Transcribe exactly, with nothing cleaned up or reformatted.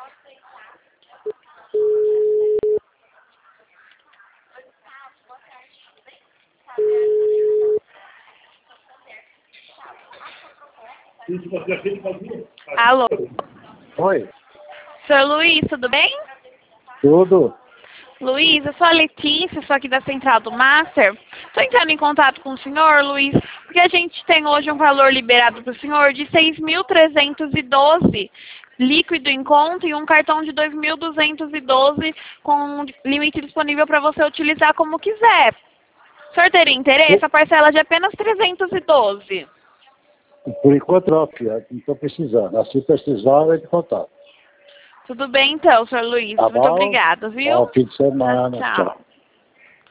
Alô? Oi. Senhor Luiz, tudo bem? Tudo. Luiz, eu sou a Letícia, sou aqui da Central do Master. Estou entrando em contato com o senhor, Luiz, porque a gente tem hoje um valor liberado para o senhor de seis mil trezentos e doze líquido em conta e um cartão de dois mil duzentos e doze com limite disponível para você utilizar como quiser. O senhor teria interesse? A parcela é de apenas trezentos e doze. Por enquanto não, filha. Não estou precisando. Assim precisar, eu de contato. Tudo bem então, senhor Luiz. Tá Muito bom? obrigada, viu? Bom fim de semana. Tchau. Tchau.